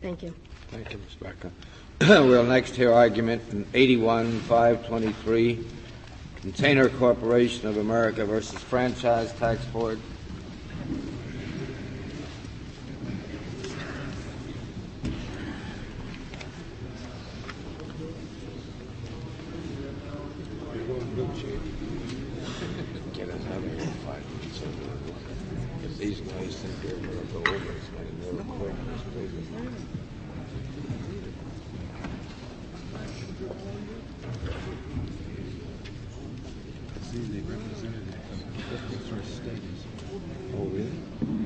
Thank you. Thank you, Ms. Becker. We'll next hear argument in 81-523, Container Corporation of America versus Franchise Tax Board. These guys think they're going to go over it. The representative of the first states. Oh, really?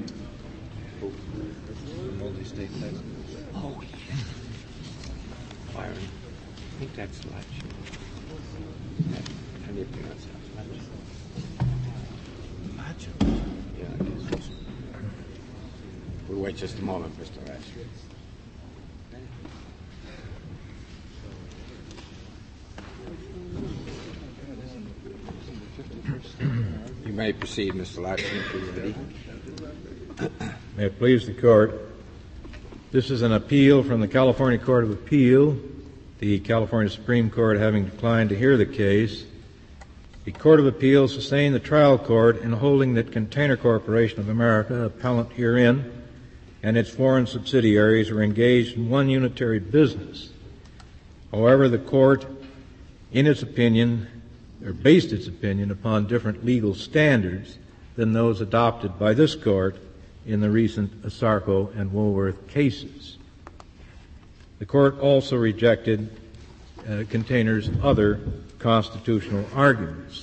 Multi-state tax. Oh, yes. Byron, I think that's Latch. How do you pronounce that? Macho. Yeah, I guess. We'll wait just a moment, Mr. Latch. You may proceed, Mr. Latch, if you're ready. May it please the Court, this is an appeal from the California Court of Appeal, the California Supreme Court having declined to hear the case. The Court of Appeal sustained the trial court in holding that Container Corporation of America, appellant herein, and its foreign subsidiaries were engaged in one unitary business. However, the Court, in its opinion, based its opinion upon different legal standards than those adopted by this Court in the recent Asarco and Woolworth cases. The Court also rejected Container's other constitutional arguments.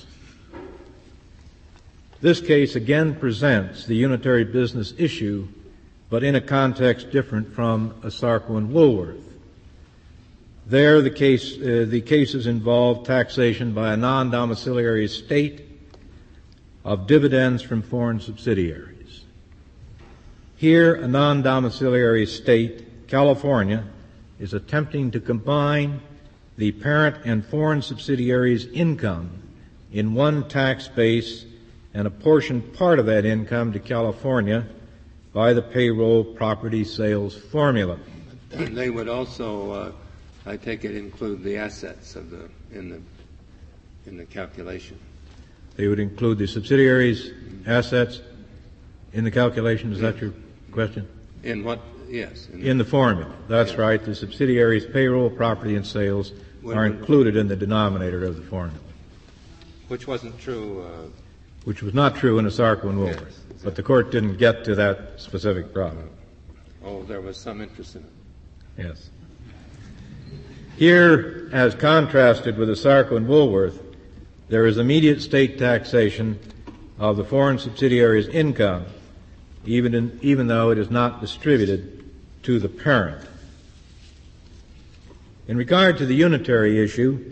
This case again presents the unitary business issue, but in a context different from Asarco and Woolworth. There, the cases involve taxation by a non-domiciliary state of dividends from foreign subsidiaries. Here, a non-domiciliary state, California, is attempting to combine the parent and foreign subsidiaries' income in one tax base and apportion part of that income to California by the payroll property sales formula. And they would also, I take it, include the assets of in the calculation. They would include the subsidiaries' assets in the calculation. Is that your question? In what? Yes. In the formula. That's right. The subsidiaries' payroll, property, and sales are included in the denominator of the formula. Which wasn't true. Which was not true in Asarco and Woolworth. Yes, exactly. But the Court didn't get to that specific problem. Oh, there was some interest in it. Yes. Here, as contrasted with Asarco and Woolworth, there is immediate state taxation of the foreign subsidiary's income, even though it is not distributed to the parent. In regard to the unitary issue,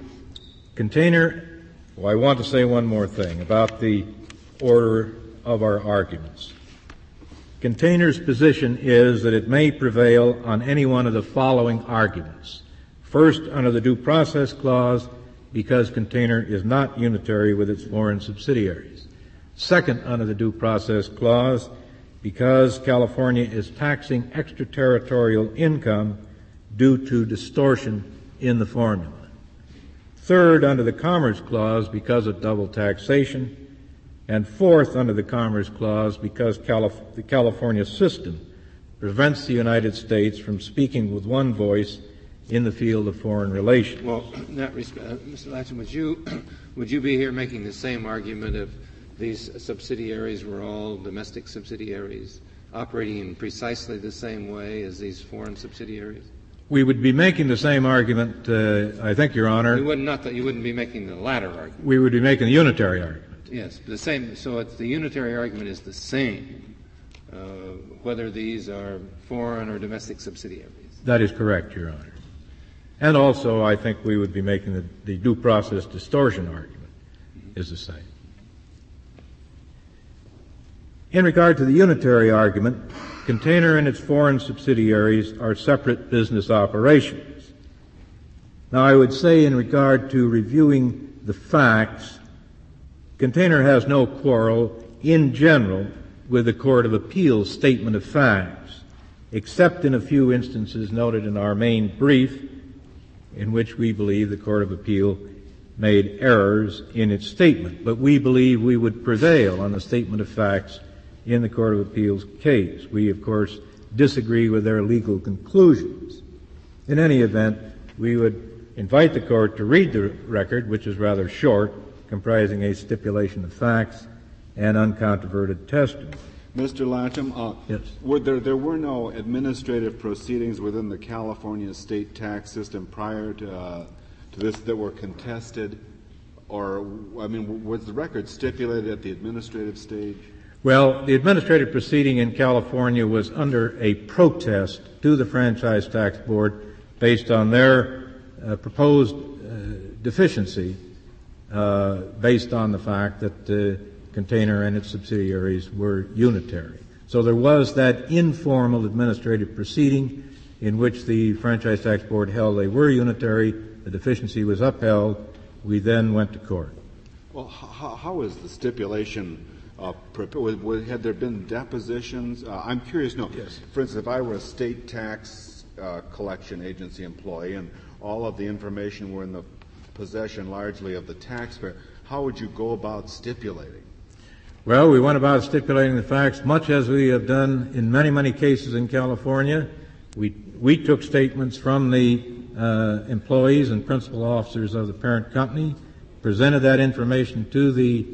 I want to say one more thing about the order of our arguments. Container's position is that it may prevail on any one of the following arguments. First, under the Due Process Clause, because Container is not unitary with its foreign subsidiaries. Second, under the Due Process Clause, because California is taxing extraterritorial income due to distortion in the formula. Third, under the Commerce Clause, because of double taxation. And fourth, under the Commerce Clause, because the California system prevents the United States from speaking with one voice in the field of foreign relations. Well, in that respect, Mr. Latcham, would you be here making the same argument if these subsidiaries were all domestic subsidiaries operating in precisely the same way as these foreign subsidiaries? We would be making the same argument, I think, Your Honor. You wouldn't be making the latter argument. We would be making the unitary argument. Yes, the same. So the unitary argument is the same, whether these are foreign or domestic subsidiaries. That is correct, Your Honor. And also, I think we would be making the due process distortion argument is the same. In regard to the unitary argument, Container and its foreign subsidiaries are separate business operations. Now, I would say in regard to reviewing the facts, Container has no quarrel in general with the Court of Appeals' statement of facts. except in a few instances noted in our main brief, in which we believe the Court of Appeal made errors in its statement. But we believe we would prevail on the statement of facts in the Court of Appeal's case. We, of course, disagree with their legal conclusions. In any event, we would invite the Court to read the record, which is rather short, comprising a stipulation of facts and uncontroverted testimony. Mr. Latcham, yes. There were no administrative proceedings within the California state tax system prior to this that were contested, or, was the record stipulated at the administrative stage? Well, the administrative proceeding in California was under a protest to the Franchise Tax Board based on their proposed deficiency based on the fact that Container and its subsidiaries were unitary. So there was that informal administrative proceeding in which the Franchise Tax Board held they were unitary, the deficiency was upheld, we then went to court. Well, how is the stipulation had there been depositions? I'm curious, Yes. For instance, if I were a state tax collection agency employee and all of the information were in the possession largely of the taxpayer, how would you go about stipulating? Well, we went about stipulating the facts much as we have done in many, many cases in California. We took statements from the employees and principal officers of the parent company, presented that information to the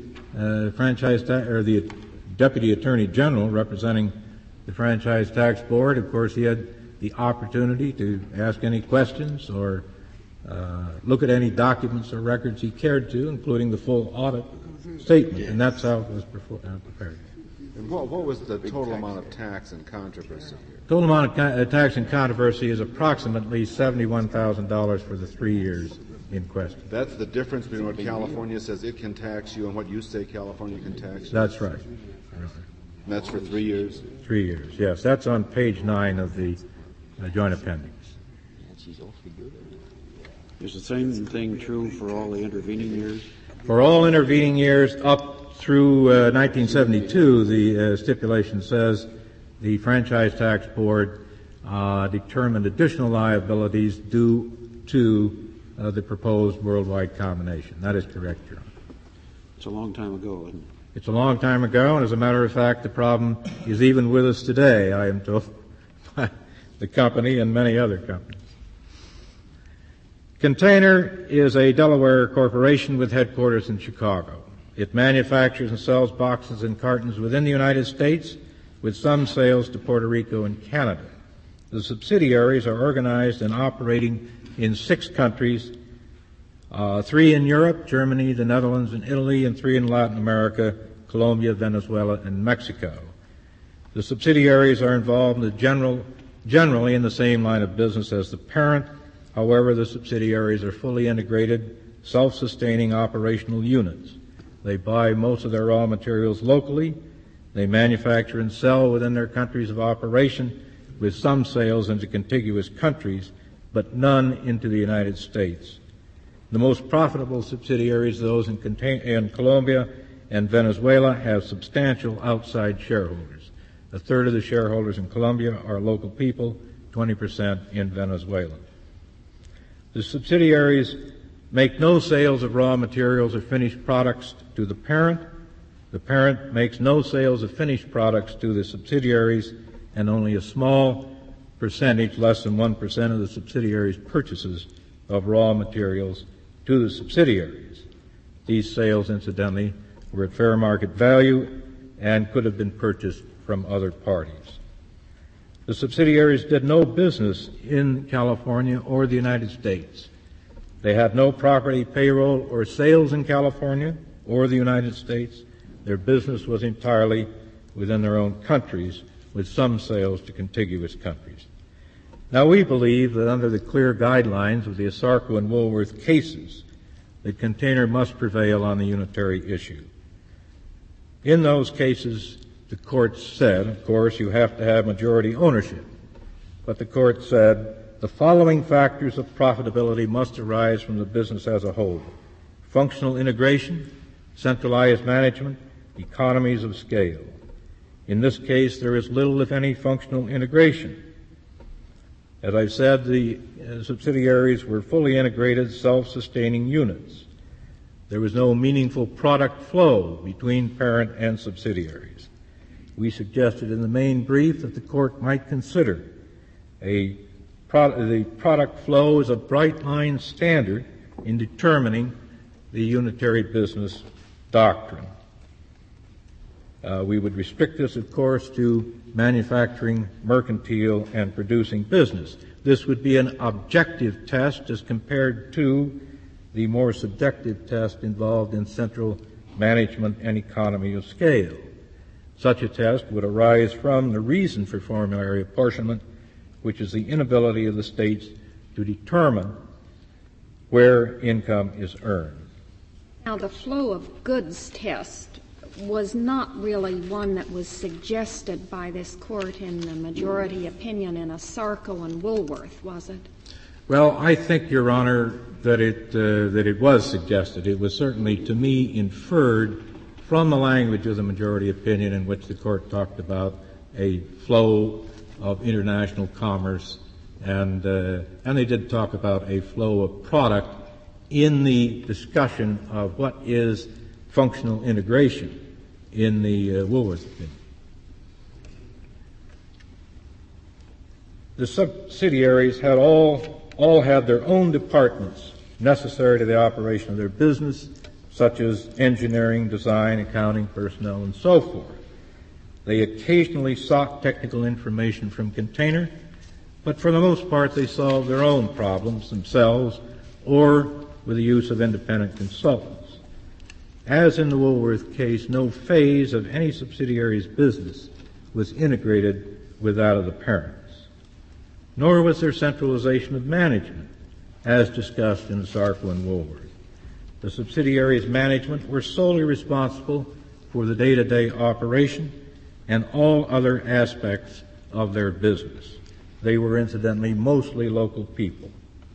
the Deputy Attorney General representing the Franchise Tax Board. Of course, he had the opportunity to ask any questions or look at any documents or records he cared to, including the full audit statement, and that's how it was prepared. And what was the total amount of tax and controversy here? Total amount of tax and controversy is approximately $71,000 for the 3 years in question. That's the difference between what California says it can tax you and what you say California can tax you? That's right. And that's for 3 years? 3 years, yes. That's on page 9 of the joint appendix. Is the same thing true for all the intervening years? For all intervening years up through 1972, the stipulation says the Franchise Tax Board determined additional liabilities due to the proposed worldwide combination. That is correct, Your Honor. It's a long time ago, isn't it? It's a long time ago, and as a matter of fact, the problem is even with us today, I am told, by the company and many other companies. Container is a Delaware corporation with headquarters in Chicago. It manufactures and sells boxes and cartons within the United States, with some sales to Puerto Rico and Canada. The subsidiaries are organized and operating in 6 countries, 3 in Europe, Germany, the Netherlands, and Italy, and 3 in Latin America, Colombia, Venezuela, and Mexico. The subsidiaries are involved generally in the same line of business as the parent. However, the subsidiaries are fully integrated, self-sustaining operational units. They buy most of their raw materials locally. They manufacture and sell within their countries of operation, with some sales into contiguous countries, but none into the United States. The most profitable subsidiaries, those in Colombia and Venezuela, have substantial outside shareholders. A third of the shareholders in Colombia are local people, 20% in Venezuela. The subsidiaries make no sales of raw materials or finished products to the parent. The parent makes no sales of finished products to the subsidiaries, and only a small percentage, less than 1% of the subsidiaries' purchases of raw materials to the subsidiaries. These sales, incidentally, were at fair market value and could have been purchased from other parties. The subsidiaries did no business in California or the United States. They had no property, payroll, or sales in California or the United States. Their business was entirely within their own countries, with some sales to contiguous countries. Now, we believe that under the clear guidelines of the Asarco and Woolworth cases, the Container must prevail on the unitary issue. In those cases, the court said, of course, you have to have majority ownership, but the court said the following factors of profitability must arise from the business as a whole: functional integration, centralized management, economies of scale. In this case, there is little, if any, functional integration. As I've said, the subsidiaries were fully integrated, self-sustaining units. There was no meaningful product flow between parent and subsidiaries. We suggested in the main brief that the court might consider the product flow as a bright line standard in determining the unitary business doctrine. We would restrict this, of course, to manufacturing, mercantile, and producing business. This would be an objective test as compared to the more subjective test involved in central management and economy of scale. Such a test would arise from the reason for formulary apportionment, which is the inability of the states to determine where income is earned. Now, the flow of goods test was not really one that was suggested by this court in the majority opinion in Asarco and Woolworth, was it? Well, I think, Your Honor, that it was suggested. It was certainly, to me, inferred from the language of the majority opinion in which the court talked about a flow of international commerce, and they did talk about a flow of product in the discussion of what is functional integration in the Woolworth opinion. The subsidiaries had all had their own departments necessary to the operation of their business, such as engineering, design, accounting, personnel, and so forth. They occasionally sought technical information from Container, but for the most part they solved their own problems themselves or with the use of independent consultants. As in the Woolworth case, no phase of any subsidiary's business was integrated with that of the parents, nor was there centralization of management, as discussed in Asarco and Woolworth. The subsidiaries' management were solely responsible for the day-to-day operation and all other aspects of their business. They were incidentally mostly local people.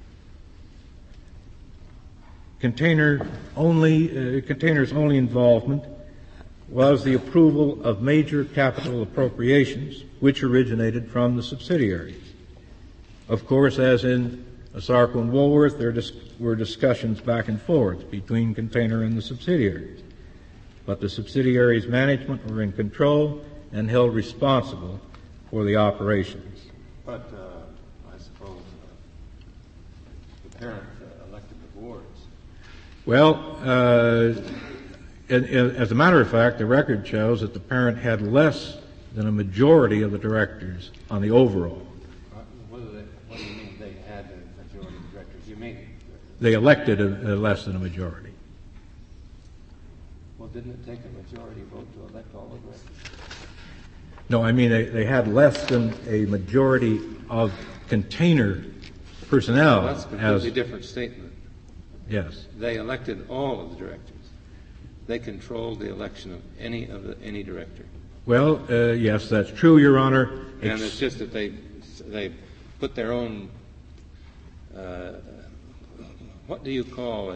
Container's only involvement was the approval of major capital appropriations, which originated from the subsidiaries. Of course, as in Asarco and Woolworth, there were discussions back and forth between Container and the subsidiaries. But the subsidiaries' management were in control and held responsible for the operations. But I suppose the parent elected the boards. Well, as a matter of fact, the record shows that the parent had less than a majority of the directors on the overall. What do you mean they had a majority of directors? You mean They elected less than a majority. Well, didn't it take a majority vote to elect all the directors? No, I mean they had less than a majority of Container personnel. Well, that's a completely different statement. Yes. They elected all of the directors. They controlled the election of any director. Well, yes, that's true, Your Honor. And it's just that they put their own. What do you call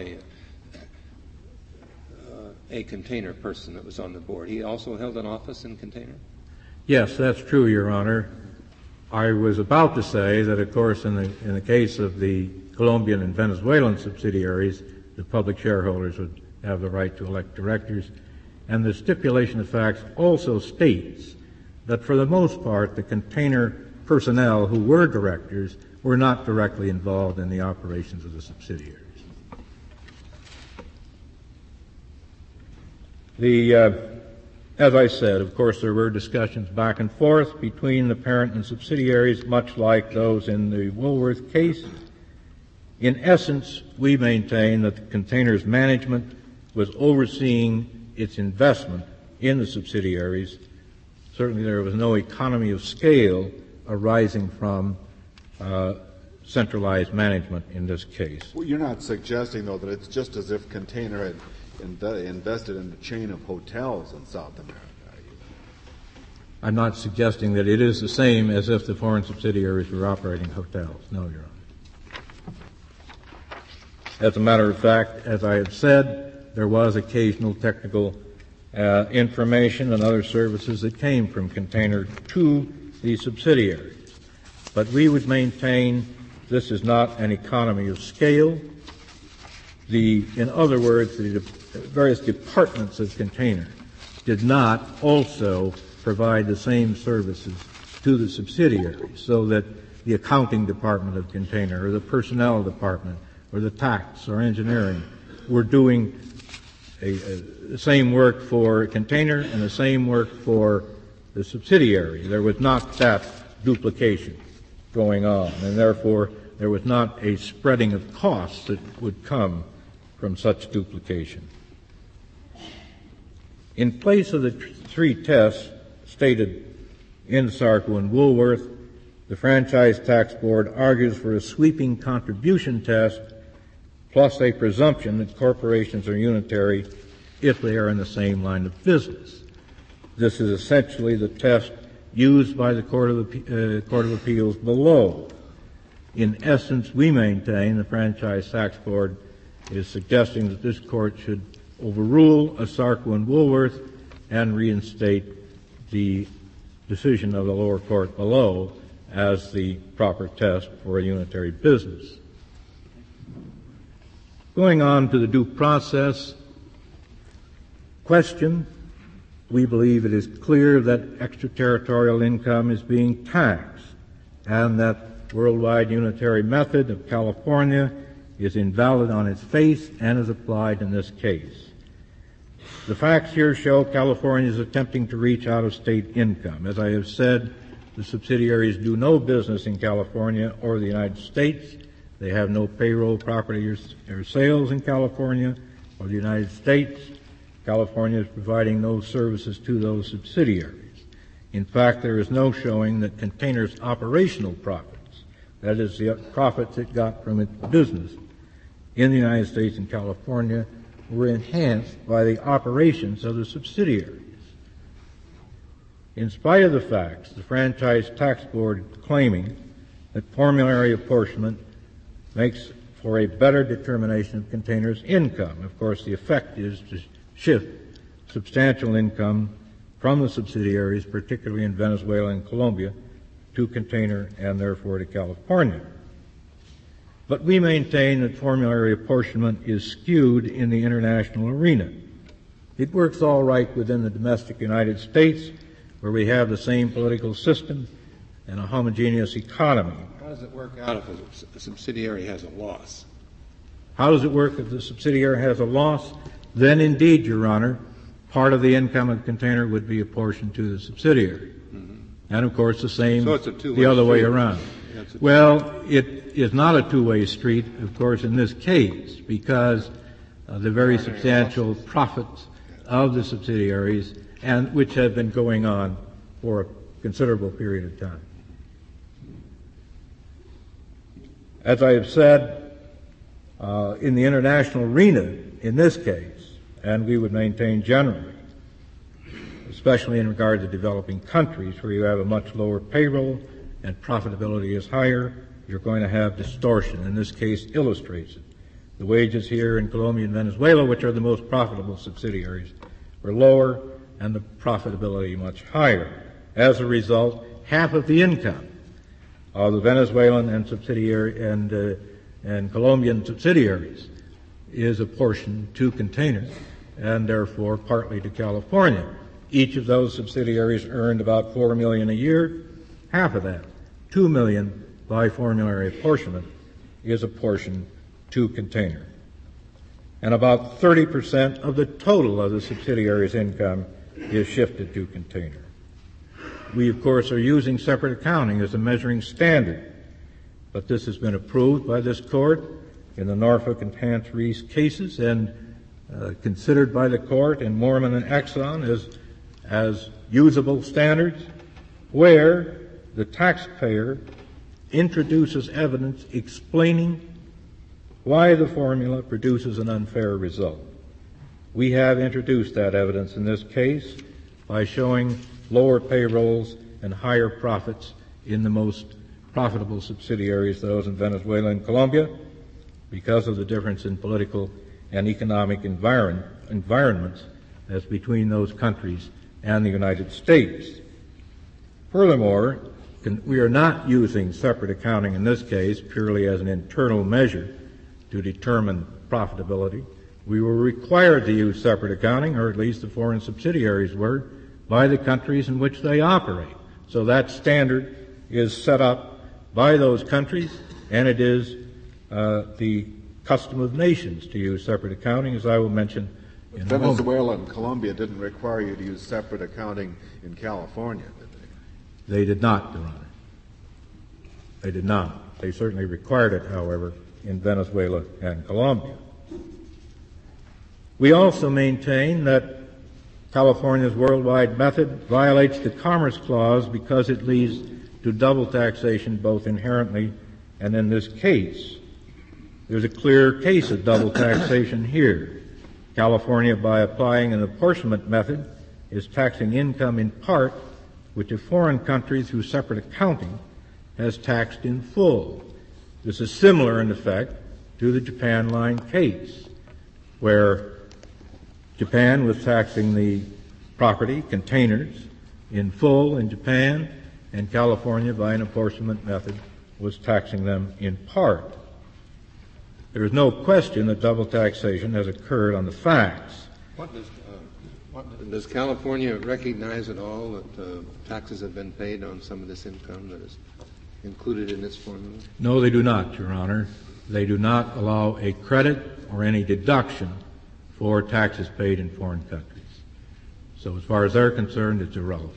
a Container person that was on the board? He also held an office in Container? Yes, that's true, Your Honor. I was about to say that, of course, in the case of the Colombian and Venezuelan subsidiaries, the public shareholders would have the right to elect directors. And the stipulation of facts also states that for the most part, the Container personnel who were directors were not directly involved in the operations of the subsidiaries. As I said, of course, there were discussions back and forth between the parent and subsidiaries, much like those in the Woolworth case. In essence, we maintain that the Container's management was overseeing its investment in the subsidiaries. Certainly there was no economy of scale arising from centralized management in this case. Well, you're not suggesting, though, that it's just as if Container had invested in a chain of hotels in South America, are you? I'm not suggesting that it is the same as if the foreign subsidiaries were operating hotels. No, Your Honor. As a matter of fact, as I have said, there was occasional technical information and other services that came from Container to the subsidiaries. But we would maintain this is not an economy of scale. In other words, the various departments of Container did not also provide the same services to the subsidiaries, so that the accounting department of Container or the personnel department or the tax or engineering were doing the same work for Container and the same work for the subsidiary. There was not that duplication going on, and therefore there was not a spreading of costs that would come from such duplication. In place of the three tests stated in Sarko and Woolworth, the Franchise Tax Board argues for a sweeping contribution test plus a presumption that corporations are unitary if they are in the same line of business. This is essentially the test used by the Court of Appeals below. In essence, we maintain the Franchise Tax Board is suggesting that this Court should overrule a Sarko and Woolworth and reinstate the decision of the lower court below as the proper test for a unitary business. Going on to the due process question, we believe it is clear that extraterritorial income is being taxed and that worldwide unitary method of California is invalid on its face and is applied in this case. The facts here show California is attempting to reach out-of-state income. As I have said, the subsidiaries do no business in California or the United States. They have no payroll, property, or sales in California or the United States. California is providing no services to those subsidiaries. In fact, there is no showing that Container's operational profits, that is, the profits it got from its business in the United States and California, were enhanced by the operations of the subsidiaries. In spite of the facts, the Franchise Tax Board claiming that formulary apportionment makes for a better determination of Container's income. Of course, the effect is to shift substantial income from the subsidiaries, particularly in Venezuela and Colombia, to Container and therefore to California. But we maintain that formulary apportionment is skewed in the international arena. It works all right within the domestic United States, where we have the same political system and a homogeneous economy. How does it work out if a subsidiary has a loss? How does it work if the subsidiary has a loss? Then indeed, Your Honor, part of the income of Container would be apportioned to the subsidiary. Mm-hmm. And of course the same so it's a two-way the other street. way around. Well, it is not a two-way street, of course, in this case, because the very substantial profits of the subsidiaries, and which have been going on for a considerable period of time. As I have said, in the international arena, in this case, and we would maintain generally, especially in regard to developing countries where you have a much lower payroll and profitability is higher, you're going to have distortion. In this case, illustrates it. The wages here in Colombia and Venezuela, which are the most profitable subsidiaries, were lower and the profitability much higher. As a result, half of the income of the Venezuelan and subsidiary and Colombian subsidiaries is apportioned to Container and therefore partly to California. Each of those subsidiaries earned about $4 million a year. Half of that, $2 million by formulary apportionment, is apportioned to Container. And about 30% of the total of the subsidiary's income is shifted to Container. We, of course, are using separate accounting as a measuring standard, but this has been approved by this Court in the Norfolk and Hance Reese cases and considered by the Court in Mormon and Exxon as usable standards, where the taxpayer introduces evidence explaining why the formula produces an unfair result. We have introduced that evidence in this case by showing lower payrolls and higher profits in the most profitable subsidiaries, those in Venezuela and Colombia, because of the difference in political and economic environments as between those countries and the United States. Furthermore, We are not using separate accounting in this case purely as an internal measure to determine profitability. We were required to use separate accounting, or at least the foreign subsidiaries were, by the countries in which they operate. So that standard is set up by those countries, and it is the custom of nations to use separate accounting, as I will mention in a moment. Venezuela and Colombia didn't require you to use separate accounting in California, did they? They did not, Your Honor. They did not. They certainly required it, however, in Venezuela and Colombia. We also maintain that California's worldwide method violates the Commerce Clause because it leads to double taxation both inherently and in this case. There's a clear case of double taxation here. California, by applying an apportionment method, is taxing income in part which a foreign country, through separate accounting, has taxed in full. This is similar, in effect, to the Japan line case, where Japan was taxing the property, containers, in full in Japan, and California, by an apportionment method, was taxing them in part. There is no question that double taxation has occurred on the facts. Does California recognize at all that taxes have been paid on some of this income that is included in this formula? No, they do not, Your Honor. They do not allow a credit or any deduction for taxes paid in foreign countries. So as far as they're concerned, it's irrelevant.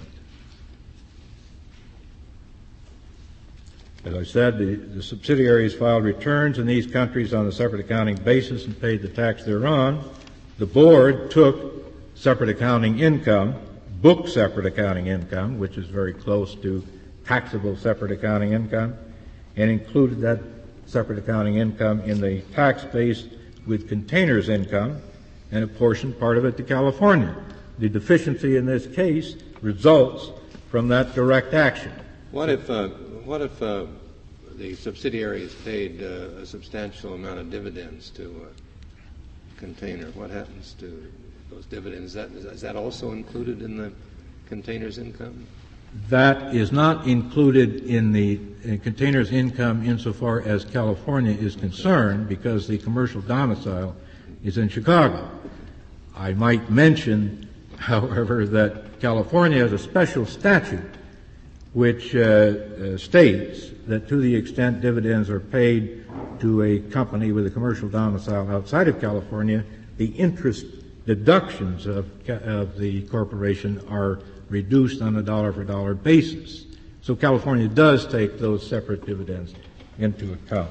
As I said, the subsidiaries filed returns in these countries on a separate accounting basis and paid the tax thereon. The board took separate accounting income, booked separate accounting income, which is very close to taxable separate accounting income, and included that separate accounting income in the tax base with containers income and apportioned part of it to California. The deficiency in this case results from that direct action. What if the subsidiaries paid a substantial amount of dividends to a container? What happens to those dividends? Is that also included in the container's income? That is not included in the container's income insofar as California is concerned, because the commercial domicile is in Chicago. I might mention, however, that California has a special statute which states that to the extent dividends are paid to a company with a commercial domicile outside of California, the interest deductions of the corporation are reduced on a dollar-for-dollar basis. So California does take those separate dividends into account.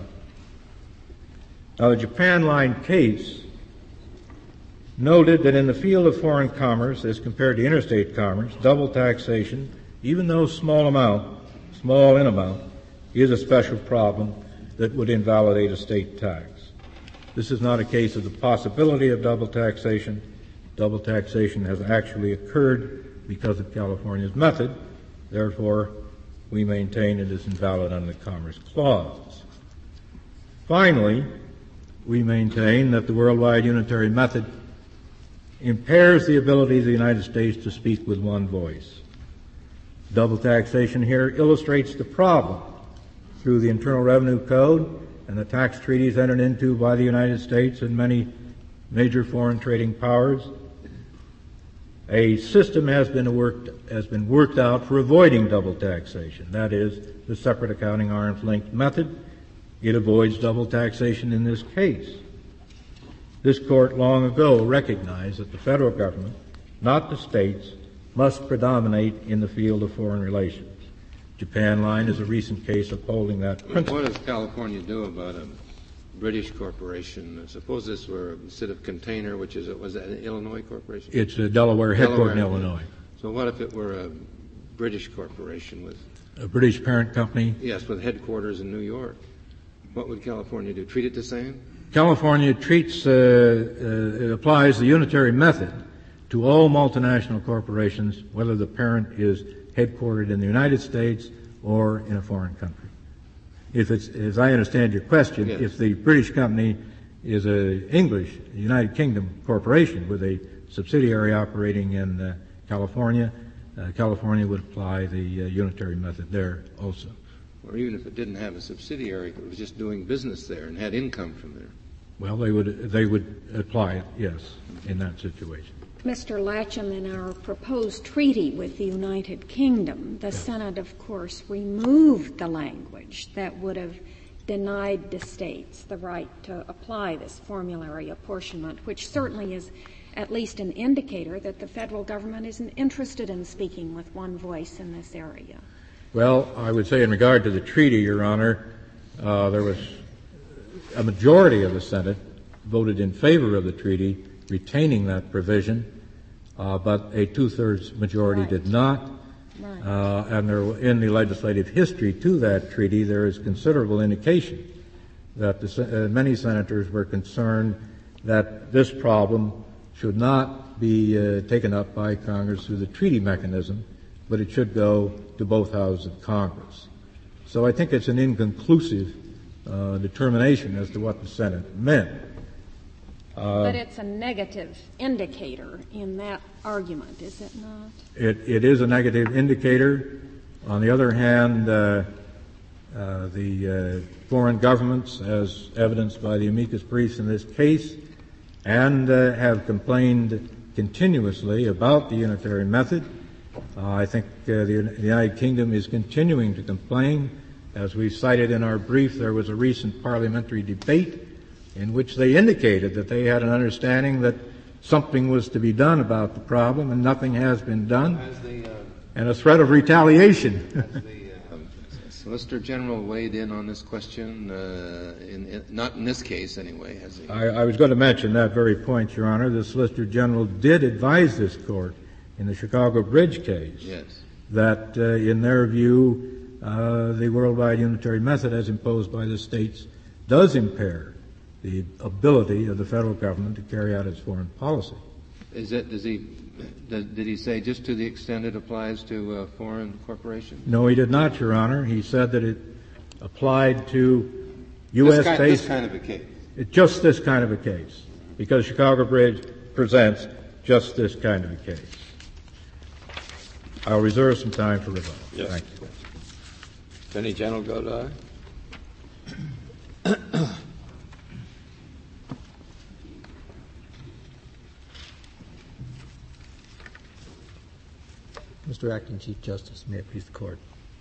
Now, the Japan line case noted that in the field of foreign commerce, as compared to interstate commerce, double taxation, even though small in amount, is a special problem that would invalidate a state tax. This is not a case of the possibility of double taxation. Double taxation has actually occurred because of California's method. Therefore, we maintain it is invalid under the Commerce Clause. Finally, we maintain that the worldwide unitary method impairs the ability of the United States to speak with one voice. Double taxation here illustrates the problem through the Internal Revenue Code and the tax treaties entered into by the United States and many major foreign trading powers. A system has been worked out for avoiding double taxation. That is, the separate accounting arm's length method. It avoids double taxation in this case. This court long ago recognized that the federal government, not the states, must predominate in the field of foreign relations. Japan line is a recent case upholding that principle. What does California do about a British corporation? Suppose this were, instead of container, was that an Illinois corporation? It's a Delaware headquartered in Illinois. So what if it were a British corporation with a British parent company? Yes, with headquarters in New York. What would California do? Treat it the same? California it applies the unitary method to all multinational corporations, whether the parent is headquartered in the United States or in a foreign country. If it's, as I understand your question, yes. If the British company is a United Kingdom corporation with a subsidiary operating in California, California would apply the unitary method there also. Or even if it didn't have a subsidiary, but was just doing business there and had income from there. Well, they would apply it, yes, in that situation. Mr. Latcham, in our proposed treaty with the United Kingdom, the Senate, of course, removed the language that would have denied the states the right to apply this formulary apportionment, which certainly is at least an indicator that the federal government isn't interested in speaking with one voice in this area. Well, I would say in regard to the treaty, Your Honor, there was a majority of the Senate voted in favor of the treaty, retaining that provision, but a two-thirds majority did not. Right. And in the legislative history to that treaty, there is considerable indication that many senators were concerned that this problem should not be taken up by Congress through the treaty mechanism, but it should go to both houses of Congress. So I think it's an inconclusive determination as to what the Senate meant. But it's a negative indicator in that argument, is it not? It is a negative indicator. On the other hand, the foreign governments, as evidenced by the amicus briefs in this case, and have complained continuously about the unitary method. I think the United Kingdom is continuing to complain. As we cited in our brief, there was a recent parliamentary debate in which they indicated that they had an understanding that something was to be done about the problem, and nothing has been done, and a threat of retaliation. Has the Solicitor General weighed in on this question? Not in this case, anyway, has he? I was going to mention that very point, Your Honor. The Solicitor General did advise this Court in the Chicago Bridge case that, in their view, the worldwide unitary method as imposed by the states does impair the ability of the federal government to carry out its foreign policy. Did he say just to the extent it applies to foreign corporations? No, he did not, Your Honor. He said that it applied to U.S.-based... This kind of a case? Just this kind of a case, because Chicago Bridge presents just this kind of a case. I'll reserve some time for rebuttal. Yes. Thank you. Attorney General Godai. Mr. Acting Chief Justice, may it please the Court.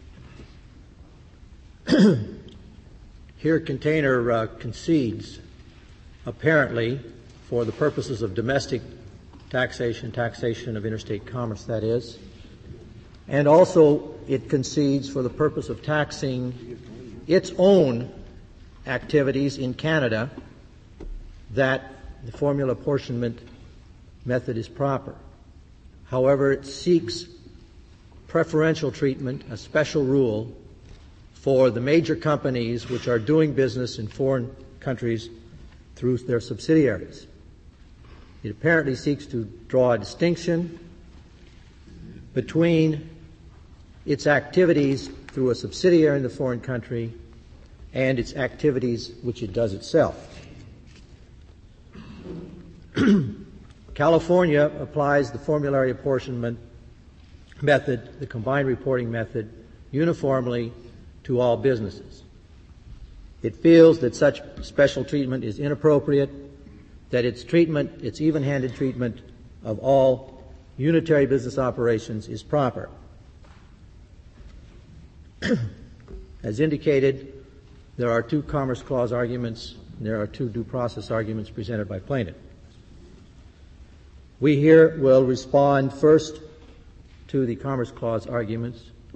Here, Container concedes, apparently, for the purposes of domestic taxation of interstate commerce, that is, and also it concedes for the purpose of taxing its own activities in Canada that the formula apportionment method is proper. However, it seeks preferential treatment, a special rule, for the major companies which are doing business in foreign countries through their subsidiaries. It apparently seeks to draw a distinction between its activities through a subsidiary in the foreign country and its activities which it does itself. California applies the formulary apportionment method, the combined reporting method, uniformly to all businesses. It feels that such special treatment is inappropriate, that its even-handed treatment of all unitary business operations is proper. As indicated, there are two Commerce Clause arguments, and there are two due process arguments presented by plaintiff. We here will respond first to the Commerce Clause arguments.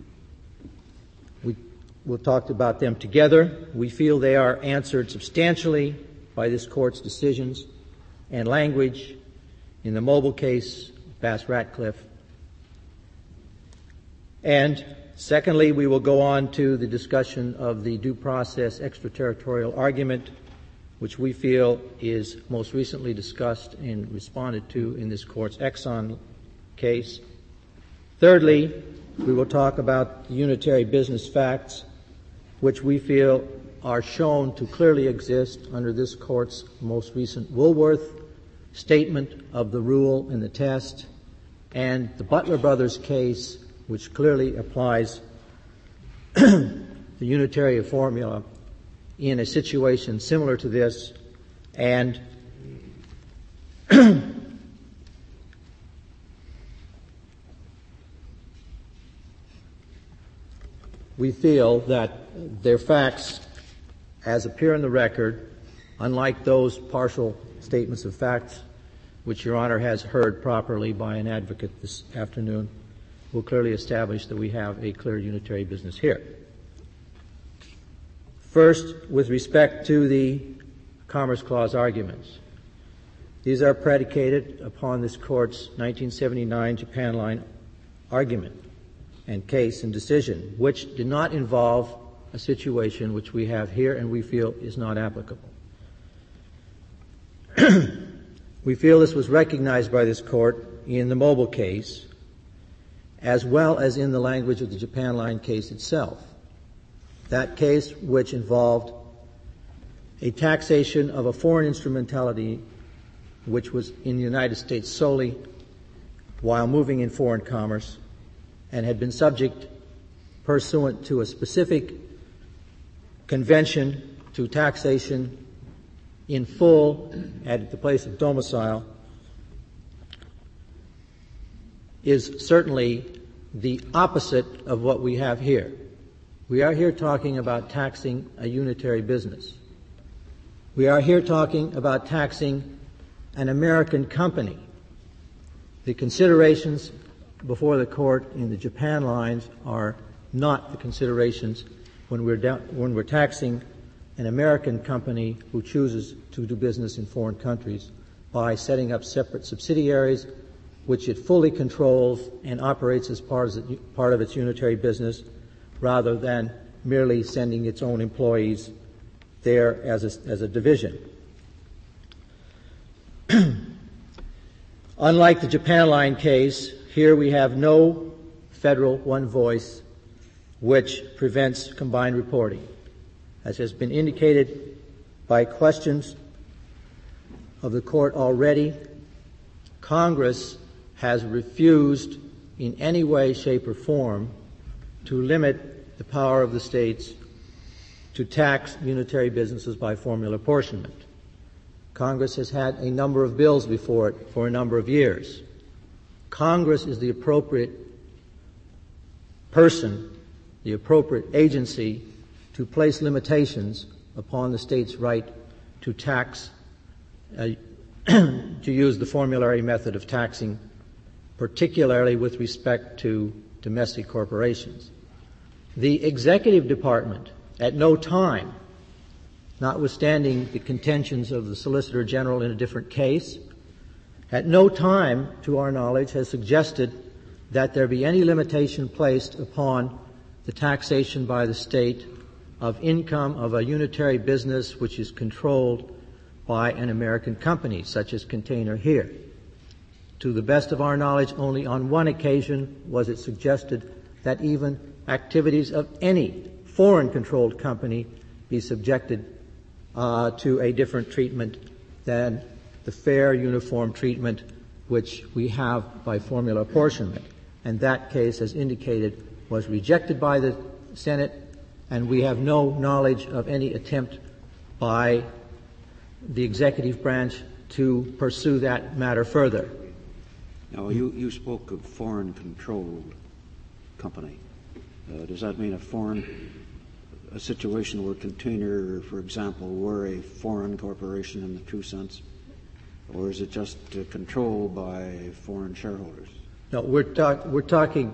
We'll talk about them together. We feel they are answered substantially by this Court's decisions and language in the Mobile case, Bass-Ratcliffe. And secondly, we will go on to the discussion of the due process extraterritorial argument, which we feel is most recently discussed and responded to in this Court's Exxon case. Thirdly, we will talk about the unitary business facts, which we feel are shown to clearly exist under this Court's most recent Woolworth statement of the rule and the test, and the Butler Brothers case, which clearly applies the unitary formula in a situation similar to this, and we feel that their facts, as appear in the record, unlike those partial statements of facts which Your Honor has heard properly by an advocate this afternoon, will clearly establish that we have a clear unitary business here. First, with respect to the Commerce Clause arguments, these are predicated upon this Court's 1979 Japan Line argument and case and decision, which did not involve a situation which we have here and we feel is not applicable. We feel this was recognized by this Court in the Mobile case, as well as in the language of the Japan Line case itself. That case, which involved a taxation of a foreign instrumentality which was in the United States solely while moving in foreign commerce and had been subject pursuant to a specific convention to taxation in full at the place of domicile, is certainly the opposite of what we have here. We are here talking about taxing a unitary business. We are here talking about taxing an American company. The considerations before the Court in the Japan lines are not the considerations when we're taxing an American company who chooses to do business in foreign countries by setting up separate subsidiaries which it fully controls and operates as part of its unitary business, rather than merely sending its own employees there as a division. Unlike the Japan Line case, here we have no federal one voice which prevents combined reporting. As has been indicated by questions of the Court already, Congress has refused in any way, shape, or form to limit the power of the states to tax unitary businesses by formula apportionment. Congress has had a number of bills before it for a number of years. Congress is the appropriate person, the appropriate agency to place limitations upon the state's right to tax, to use the formulary method of taxing, particularly with respect to domestic corporations. The Executive Department at no time, notwithstanding the contentions of the Solicitor General in a different case, at no time, to our knowledge, has suggested that there be any limitation placed upon the taxation by the state of income of a unitary business which is controlled by an American company, such as Container here. To the best of our knowledge, only on one occasion was it suggested that even activities of any foreign-controlled company be subjected to a different treatment than the fair, uniform treatment which we have by formula apportionment. And that case, as indicated, was rejected by the Senate, and we have no knowledge of any attempt by the executive branch to pursue that matter further. Now, you spoke of foreign-controlled company. Does that mean a situation where Container, for example, were a foreign corporation in the true sense? Or is it just controlled by foreign shareholders? No, we're talking,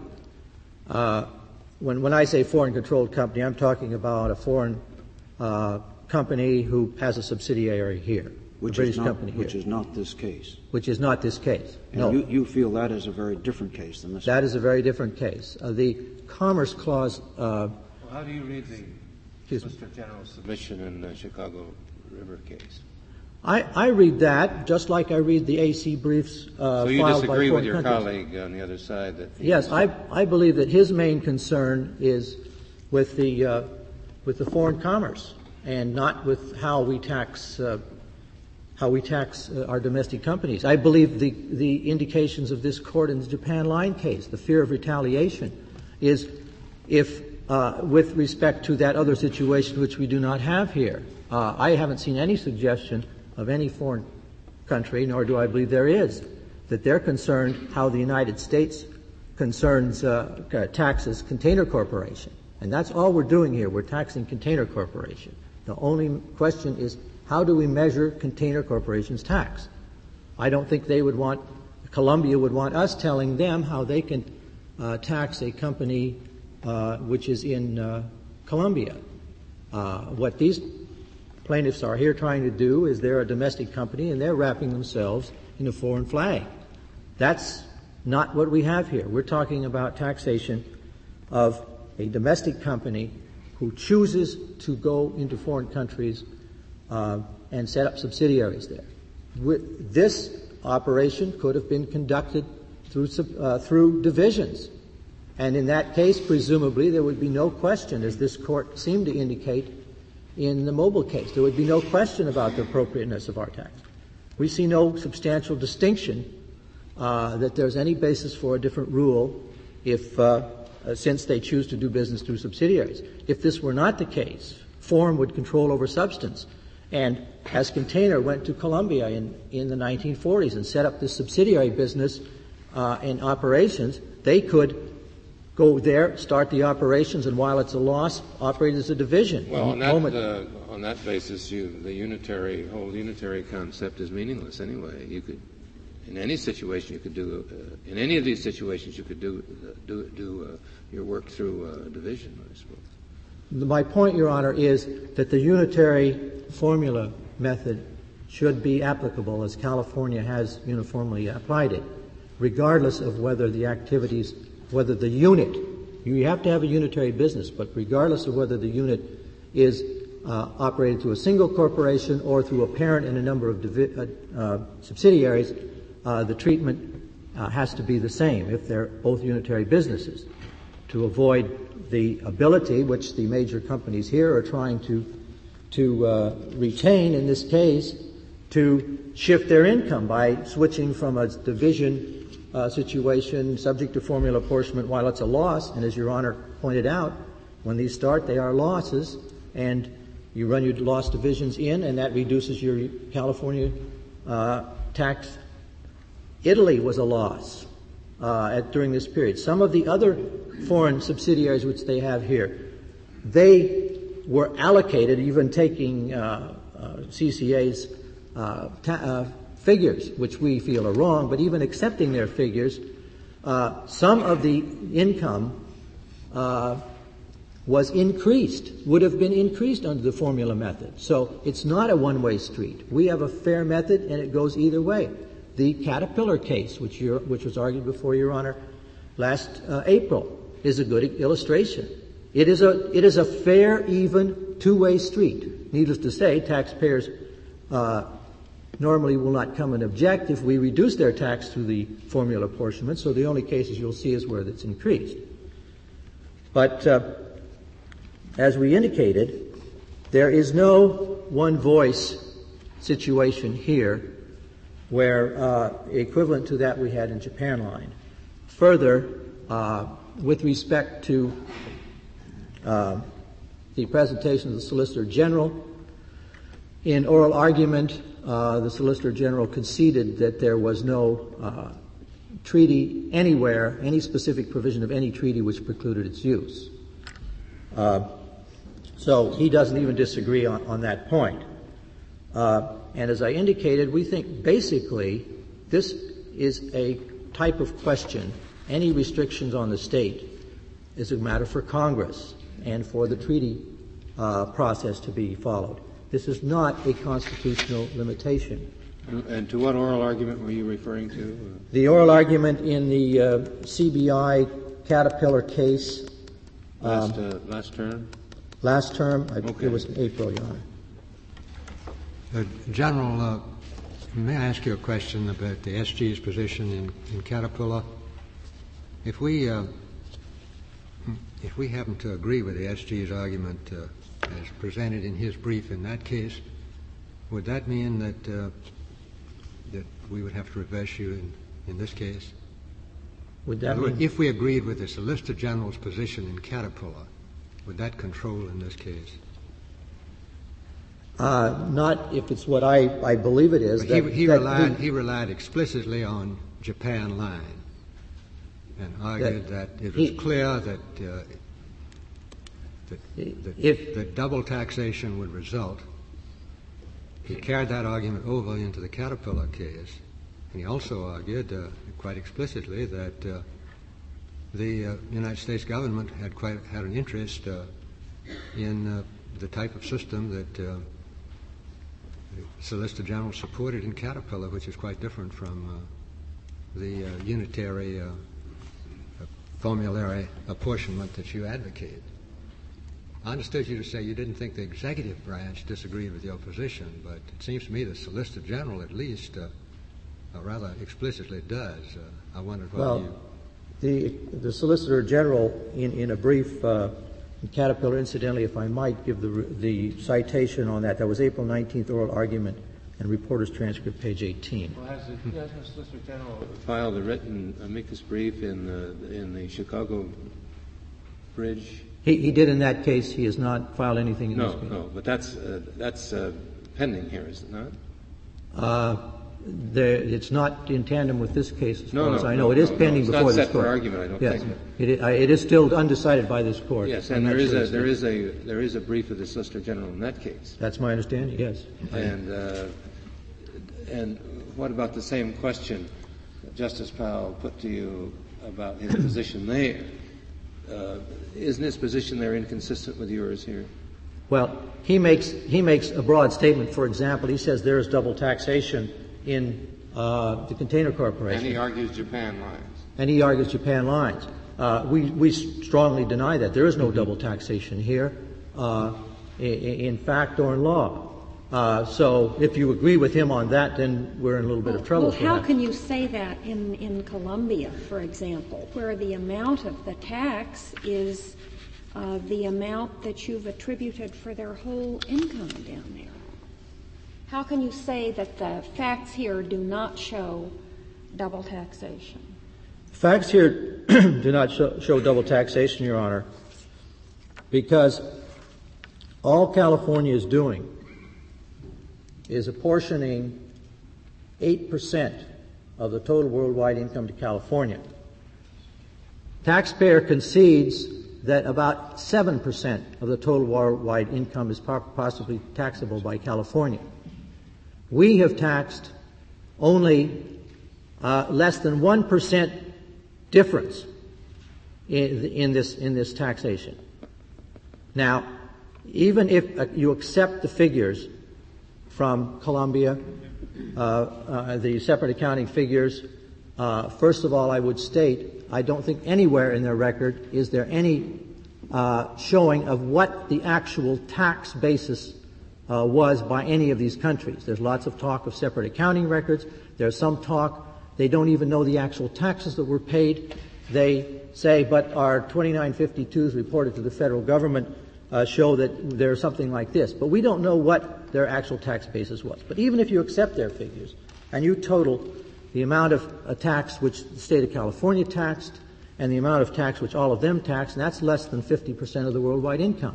when I say foreign-controlled company, I'm talking about a foreign company who has a subsidiary here, which a British is company here. Which is not this case. Which is not this case. And no. You feel that is a very different case than this That one. is a very different case. The Commerce Clause Well, how do you read the Solicitor General's submission in the Chicago River case? I read that just like I read the AC briefs so you filed disagree by with your countries. colleague on the other side? That Yes, I believe that his main concern is with the foreign commerce and not with how we tax how we tax our domestic companies. I believe the indications of this court in the Japan Line case, the fear of retaliation, is if with respect to that other situation which we do not have here. I haven't seen any suggestion of any foreign country, nor do I believe there is, that they're concerned how the United States concerns taxes Container Corporation. And that's all we're doing here. We're taxing Container Corporation. The only question is, how do we measure Container Corporation's tax? I don't think Columbia would want us telling them how they can tax a company which is in Colombia. What these plaintiffs are here trying to do is they're a domestic company and they're wrapping themselves in a foreign flag. That's not what we have here. We're talking about taxation of a domestic company who chooses to go into foreign countries and set up subsidiaries there. This operation could have been conducted through divisions. And in that case, presumably, there would be no question, as this court seemed to indicate in the Mobile case. There would be no question about the appropriateness of our tax. We see no substantial distinction that there's any basis for a different rule if since they choose to do business through subsidiaries. If this were not the case, form would control over substance. And as Container went to Colombia in the 1940s and set up this subsidiary business in operations, they could go there, start the operations, and while it's a loss, operate as a division. Well, on that basis, the whole unitary concept is meaningless anyway. You could, in any situation, in any of these situations, you could do your work through division, I suppose. My point, Your Honor, is that the unitary formula method should be applicable as California has uniformly applied it, regardless of whether the activities, whether the unit, you have to have a unitary business, but regardless of whether the unit is operated through a single corporation or through a parent and a number of subsidiaries, the treatment has to be the same if they're both unitary businesses, to avoid the ability, which the major companies here are trying to retain in this case, to shift their income by switching from a division situation subject to formula apportionment while it's a loss. And as Your Honor pointed out, when these start, they are losses, and you run your loss divisions in, and that reduces your California tax. Italy was a loss during this period. Some of the other foreign subsidiaries which they have here, they were allocated, even taking CCA's figures, which we feel are wrong, but even accepting their figures, some of the income was increased, would have been increased under the formula method. So it's not a one-way street. We have a fair method, and it goes either way. The Caterpillar case, which was argued before Your Honor last April, is a good illustration. It is a fair, even, two-way street. Needless to say, taxpayers normally will not come and object if we reduce their tax through the formula apportionment, so the only cases you'll see is where it's increased. But as we indicated, there is no one-voice situation here where equivalent to that we had in Japan Line. Further, with respect to the presentation of the Solicitor General, in oral argument, the Solicitor General conceded that there was no treaty anywhere, any specific provision of any treaty which precluded its use. So he doesn't even disagree on that point. And as I indicated, we think basically this is a type of question. Any restrictions on the state is a matter for Congress and for the treaty process to be followed. This is not a constitutional limitation. And to what oral argument were you referring to? The oral argument in the CBI Caterpillar case. Last term? Last term. Okay. It was in April, Your Honor. General, may I ask you a question about the SG's position in Caterpillar? If we happen to agree with the SG's argument as presented in his brief in that case, would that mean that that we would have to reverse you in this case? Would that mean, if we agreed with the Solicitor General's position in Caterpillar, would that control in this case? not if it's what I believe it is. But he relied explicitly on Japan Line and argued that it was clear that double taxation would result. He carried that argument over into the Caterpillar case, and he also argued quite explicitly that the United States government had an interest in the type of system that the Solicitor General supported in Caterpillar, which is quite different from the unitary formulary apportionment that you advocate. I understood you to say you didn't think the executive branch disagreed with your position, but it seems to me the Solicitor General at least rather explicitly does. I wondered whether the Solicitor General, in a brief in Caterpillar, incidentally, if I might give the citation on that was April 19th oral argument and reporter's transcript, page 18. Well, has the Solicitor General filed a written amicus brief in the Chicago Bridge? He did in that case. He has not filed anything in this case. No, but that's pending here, is it not? It's not in tandem with this case, as far as I know. It is pending before this court. It's not set for argument, I don't think. It is still undecided by this court. Yes, and there is a brief of the Solicitor General in that case. That's my understanding. Yes. And what about the same question Justice Powell put to you about his position there? Isn't his position there inconsistent with yours here? Well, he makes a broad statement. For example, he says there is double taxation in the Container Corporation. And he argues Japan lines. We strongly deny that. There is no double taxation here, in fact or in law. So if you agree with him on that, then we're in a little bit of trouble. Well, how can you say that in Colombia, for example, where the amount of the tax is the amount that you've attributed for their whole income down there? How can you say that the facts here do not show double taxation? Facts here do not show double taxation, Your Honor, because all California is doing is apportioning 8% of the total worldwide income to California. Taxpayer concedes that about 7% of the total worldwide income is possibly taxable by California. We have taxed only less than 1% difference in this taxation. Now, even if you accept the figures from Colombia, the separate accounting figures, first of all, I would state I don't think anywhere in their record is there any showing of what the actual tax basis was by any of these countries. There's lots of talk of separate accounting records. There's some talk they don't even know the actual taxes that were paid. They say, but our 2952s reported to the federal government show that there's something like this. But we don't know what their actual tax basis was. But even if you accept their figures and you total the amount of tax which the state of California taxed and the amount of tax which all of them taxed, and that's less than 50% of the worldwide income.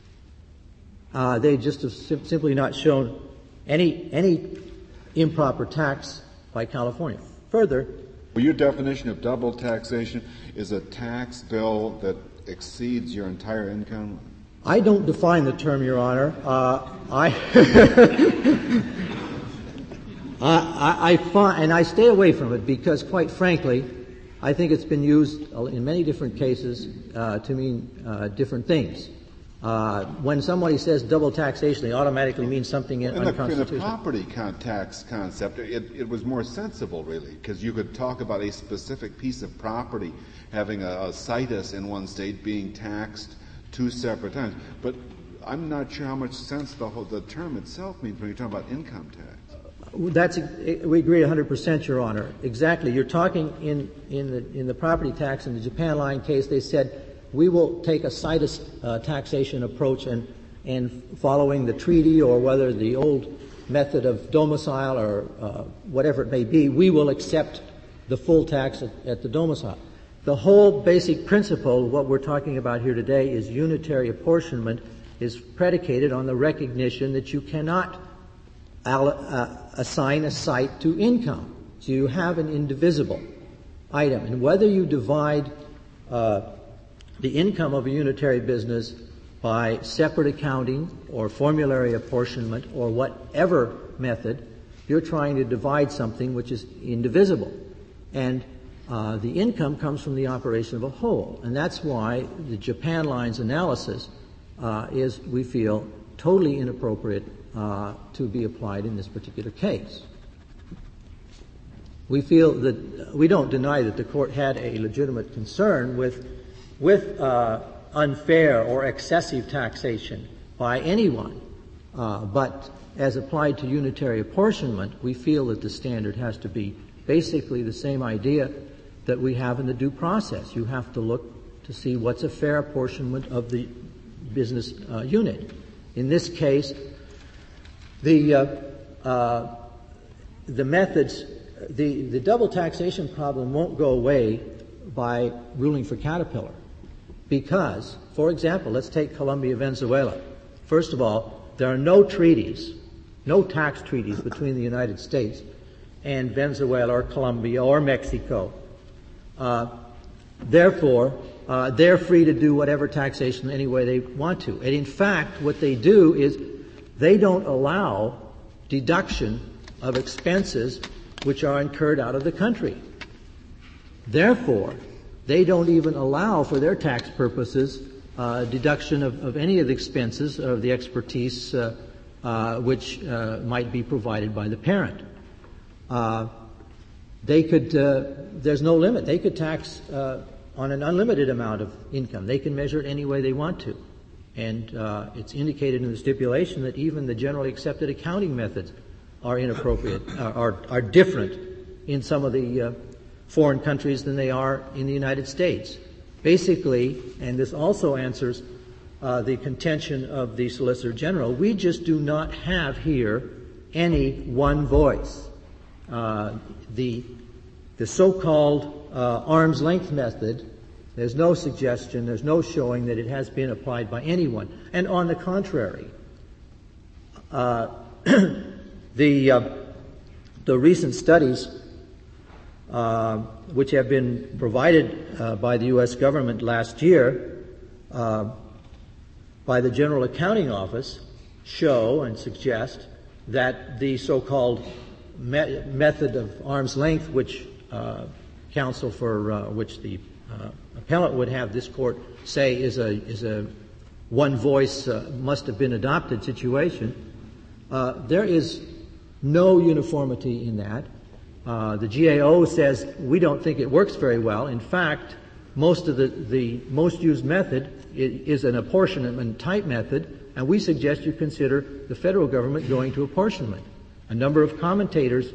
They just have simply not shown any improper tax by California. Further, your definition of double taxation is a tax bill that exceeds your entire income? I don't define the term, Your Honor. I find, and I stay away from it because, quite frankly, I think it's been used in many different cases to mean different things. When somebody says double taxation, they automatically mean something unconstitutional. In the property tax concept, it was more sensible, really, because you could talk about a specific piece of property having a situs in one state being taxed two separate times. But I'm not sure how much sense the term itself means when you're talking about income tax. We agree 100%, Your Honor. Exactly. You're talking in the property tax in the Japan Line case. They said we will take a situs taxation approach and following the treaty or whether the old method of domicile or whatever it may be, we will accept the full tax at the domicile. The whole basic principle, what we're talking about here today, is unitary apportionment, is predicated on the recognition that you cannot assign a site to income. So you have an indivisible item. And whether you divide the income of a unitary business by separate accounting or formulary apportionment or whatever method, you're trying to divide something which is indivisible. And the income comes from the operation of a whole. And that's why the Japan Lines analysis is, we feel, totally inappropriate to be applied in this particular case. We feel that we don't deny that the court had a legitimate concern with unfair or excessive taxation by anyone, but as applied to unitary apportionment, we feel that the standard has to be basically the same idea that we have in the due process. You have to look to see what's a fair apportionment of the business unit. In this case, the methods, the double taxation problem won't go away by ruling for Caterpillar. Because, for example, let's take Colombia, Venezuela. First of all, there are no treaties, no tax treaties between the United States and Venezuela or Colombia or Mexico. Therefore, they're free to do whatever taxation any way they want to. And in fact, what they do is they don't allow deduction of expenses which are incurred out of the country. Therefore, they don't even allow, for their tax purposes, deduction of any of the expenses of the expertise which might be provided by the parent. They could, there's no limit. They could tax on an unlimited amount of income. They can measure it any way they want to. And it's indicated in the stipulation that even the generally accepted accounting methods are inappropriate, are different in some of the foreign countries than they are in the United States. Basically, and this also answers the contention of the Solicitor General, we just do not have here any one voice. The so-called arm's length method, there's no suggestion, there's no showing that it has been applied by anyone. And on the contrary, the recent studies which have been provided by the U.S. government last year by the General Accounting Office show and suggest that the so-called method of arm's length, which counsel for which the appellant would have this court say is a one voice must have been adopted situation, there is no uniformity in that. The GAO says we don't think it works very well. In fact, most of the most used method is an apportionment type method, and we suggest you consider the federal government going to apportionment. A number of commentators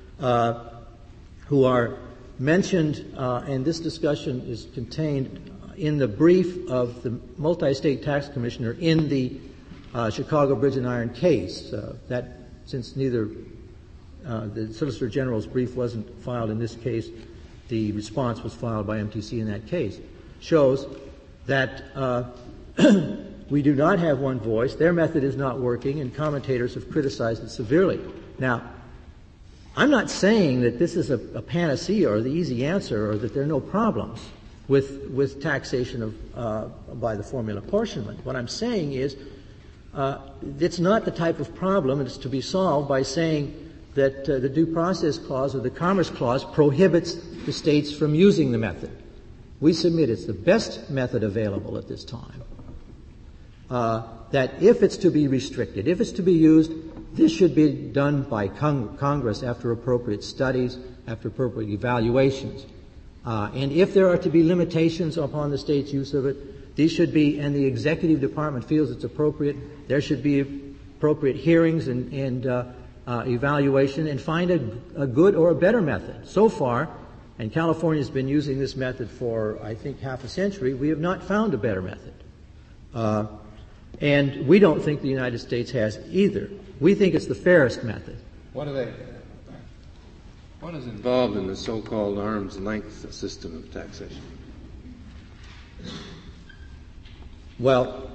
who are mentioned, and this discussion is contained in the brief of the multi-state tax commissioner in the Chicago Bridge and Iron case. That, since neither the Solicitor General's brief wasn't filed in this case, the response was filed by MTC in that case, shows that we do not have one voice. Their method is not working, and commentators have criticized it severely. Now, I'm not saying that this is a panacea or the easy answer or that there are no problems with taxation of by the formula apportionment. What I'm saying is it's not the type of problem that's to be solved by saying that the Due Process Clause or the Commerce Clause prohibits the states from using the method. We submit it's the best method available at this time. That if it's to be restricted, if it's to be used, this should be done by Congress after appropriate studies, after appropriate evaluations. And if there are to be limitations upon the state's use of it, these should be, and the Executive Department feels it's appropriate, there should be appropriate hearings and evaluation and find a good or a better method. So far, and California's been using this method for, I think, half a century, we have not found a better method. And we don't think the United States has either. We think it's the fairest method. What is involved in the so-called arm's length system of taxation? Well,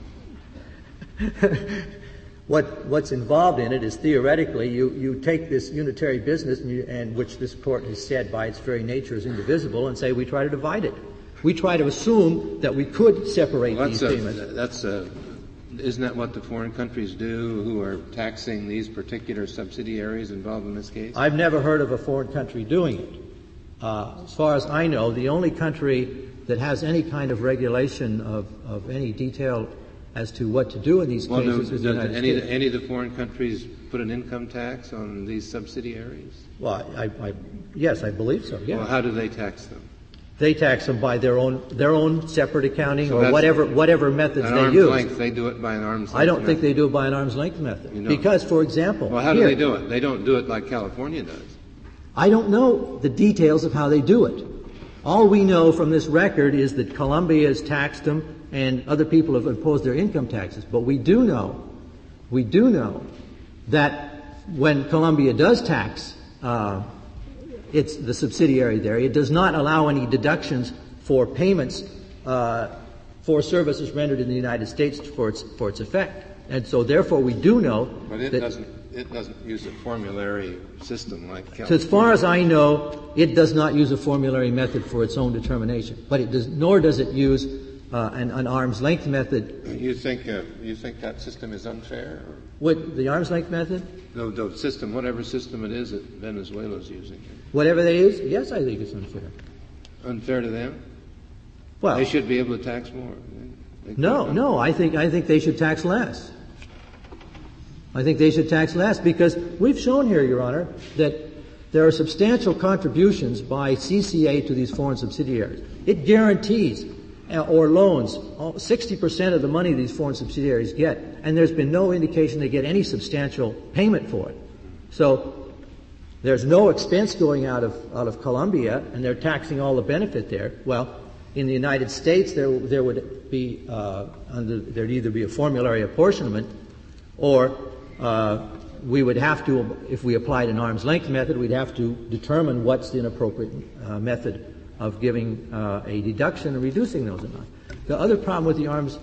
what's involved in it is theoretically you take this unitary business and which this court has said by its very nature is indivisible and say we try to divide it. We try to assume that we could separate these payments. Isn't that what the foreign countries do who are taxing these particular subsidiaries involved in this case? I've never heard of a foreign country doing it. As far as I know, the only country that has any kind of regulation of any detail as to what to do in these cases is the United States. Any of the foreign countries put an income tax on these subsidiaries? Well, yes, I believe so, yeah. Well, how do they tax them? They tax them by their own separate accounting or whatever methods they use. Length, they do it by an arm's length I don't method. think they do it by an arm's length method. Because, for example... Well, how do they do it? They don't do it like California does. I don't know the details of how they do it. All we know from this record is that Colombia has taxed them and other people have imposed their income taxes. But we do know that when Colombia does tax it's the subsidiary there, it does not allow any deductions for payments for services rendered in the United States for its effect. And so therefore we do know but it doesn't use a formulary system like California. So as far as I know, it does not use a formulary method for its own determination. But nor does it use an arm's length method. You think that system is unfair? Or? What, the arm's length method? No, the system, whatever system it is that Venezuela is using. Whatever that is, yes, I think it's unfair. Unfair to them? Well, they should be able to tax more. No, I think they should tax less. I think they should tax less because we've shown here, Your Honor, that there are substantial contributions by CCA to these foreign subsidiaries. It guarantees or loans 60% of the money these foreign subsidiaries get, and there's been no indication they get any substantial payment for it. So there's no expense going out of Colombia, and they're taxing all the benefit there. Well, in the United States, there would be there'd either be a formulary apportionment, or we would have to, if we applied an arm's length method, we'd have to determine what's the inappropriate method of giving a deduction and reducing those amounts. The other problem with the arms,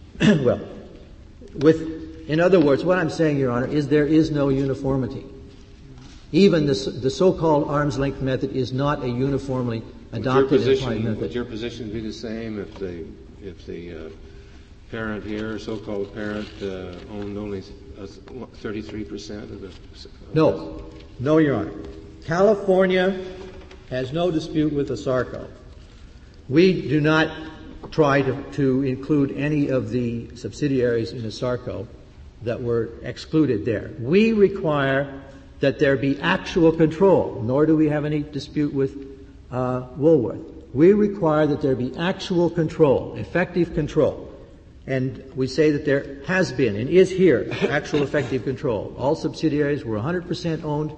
in other words, what I'm saying, Your Honor, is there is no uniformity. Even the so-called arm's length method is not a uniformly adopted and applied method. Would your position be the same if the parent here, so-called parent, owned only 33% of the... No, Your Honor. California has no dispute with ASARCO. We do not try to include any of the subsidiaries in ASARCO that were excluded there. We require that there be actual control, nor do we have any dispute with Woolworth. We require that there be actual control, effective control. And we say that there has been and is here actual effective control. All subsidiaries were 100% owned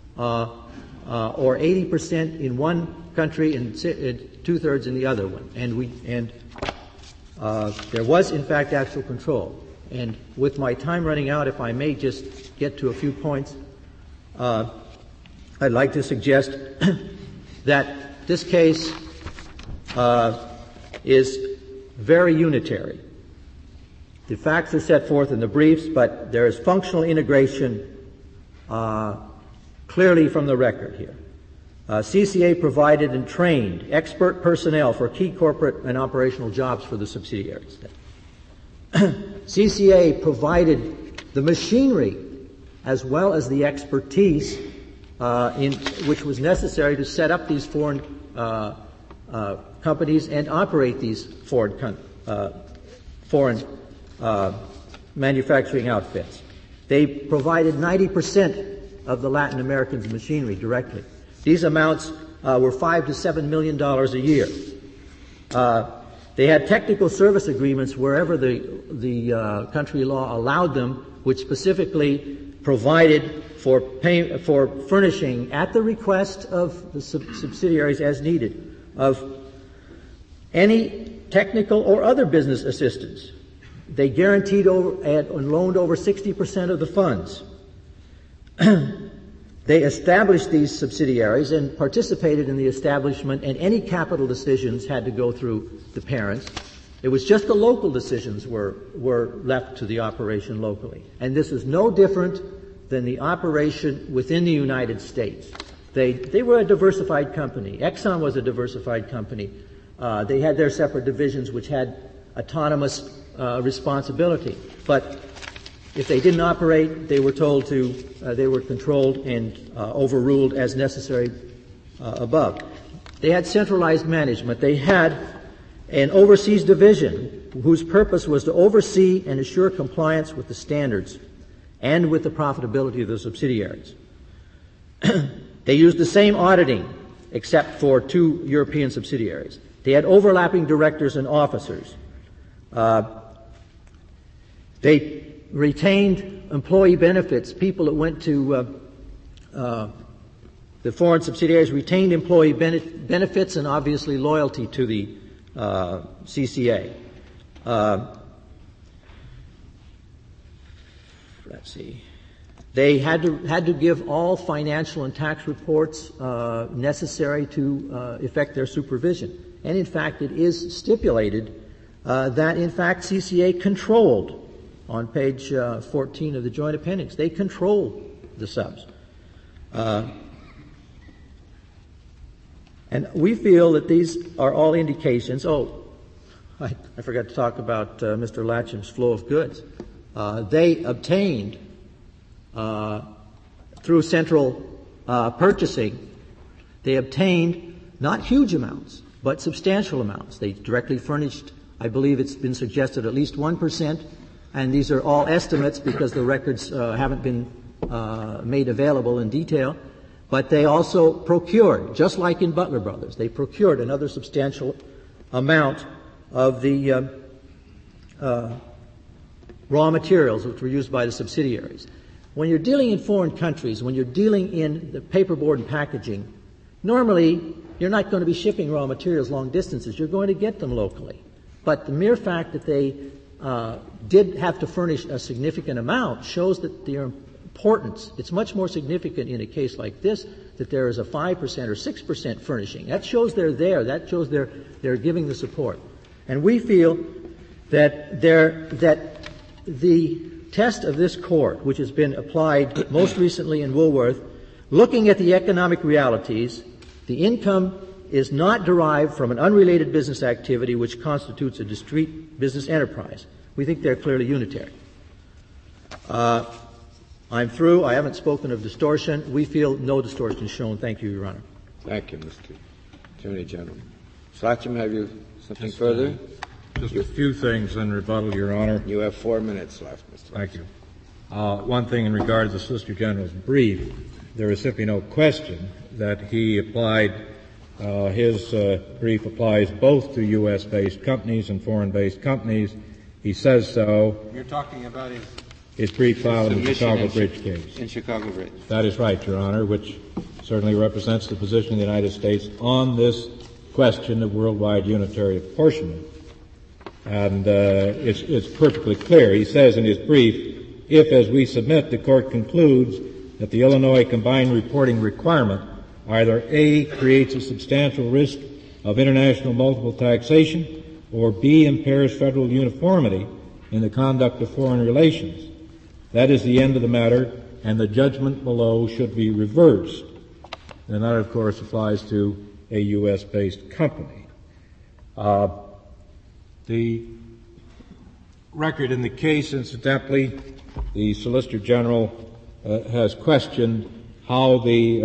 or 80% in one country and two-thirds in the other one. And there was, in fact, actual control. And with my time running out, if I may just get to a few points, I'd like to suggest that this case is very unitary. The facts are set forth in the briefs, but there is functional integration clearly from the record here. CCA provided and trained expert personnel for key corporate and operational jobs for the subsidiaries. CCA provided the machinery as well as the expertise which was necessary to set up these foreign companies and operate these foreign manufacturing outfits. They provided 90% of the Latin Americans' machinery directly. These amounts were $5 to $7 million a year. They had technical service agreements wherever the country law allowed them, which specifically provided for furnishing at the request of the subsidiaries as needed of any technical or other business assistance They guaranteed and loaned over 60% of the funds. They established these subsidiaries and participated in the establishment, and any capital decisions had to go through the parents. It was just the local decisions were left to the operation locally. And this is no different than the operation within the United States. They were a diversified company. Exxon was a diversified company. They had their separate divisions which had autonomous responsibility. But if they didn't operate, they were told to, they were controlled and overruled as necessary above. They had centralized management. They had an overseas division whose purpose was to oversee and assure compliance with the standards and with the profitability of the subsidiaries. They used the same auditing except for 2 European subsidiaries. They had overlapping directors and officers. They retained employee benefits. People that went to the foreign subsidiaries retained employee benefits and obviously loyalty to the CCA. Let's see. They had to give all financial and tax reports necessary to effect their supervision. And in fact, it is stipulated that in fact CCA controlled, on page 14 of the Joint Appendix, they control the subs. And we feel that these are all indications. Oh, I forgot to talk about Mr. Latcham's flow of goods. They obtained, through central purchasing, they obtained not huge amounts, but substantial amounts. They directly furnished, I believe it's been suggested, at least 1%, and these are all estimates because the records haven't been made available in detail. But they also procured, just like in Butler Brothers, they procured another substantial amount of the raw materials which were used by the subsidiaries. When you're dealing in foreign countries, when you're dealing in the paperboard and packaging, normally you're not going to be shipping raw materials long distances. You're going to get them locally. But the mere fact that they did have to furnish a significant amount shows that their importance. It's much more significant in a case like this that there is a 5% or 6% furnishing. That shows they're there. That shows they're giving the support. And we feel that the test of this court, which has been applied most recently in Woolworth, looking at the economic realities, the income is not derived from an unrelated business activity which constitutes a discrete business enterprise. We think they're clearly unitary. I'm through. I haven't spoken of distortion. We feel no distortion is shown. Thank you, Your Honor. Thank you, Mr. Attorney General. Slatcham, have you something further? Just a few things in rebuttal, Your Honor. You have 4 minutes left, Mr. Thank you. One thing in regard to the Solicitor General's brief, there is simply no question that he applied, his brief applies both to U.S.-based companies and foreign-based companies. He says so. You're talking about his brief filed in the Chicago Bridge case. In Chicago Bridge. That is right, Your Honor, which certainly represents the position of the United States on this question of worldwide unitary apportionment. And it's perfectly clear. He says in his brief, if, as we submit, the Court concludes that the Illinois combined reporting requirement either A, creates a substantial risk of international multiple taxation, or B, impairs federal uniformity in the conduct of foreign relations, that is the end of the matter, and the judgment below should be reversed. And that, of course, applies to a U.S.-based company. The record in the case, incidentally, the Solicitor General has questioned how the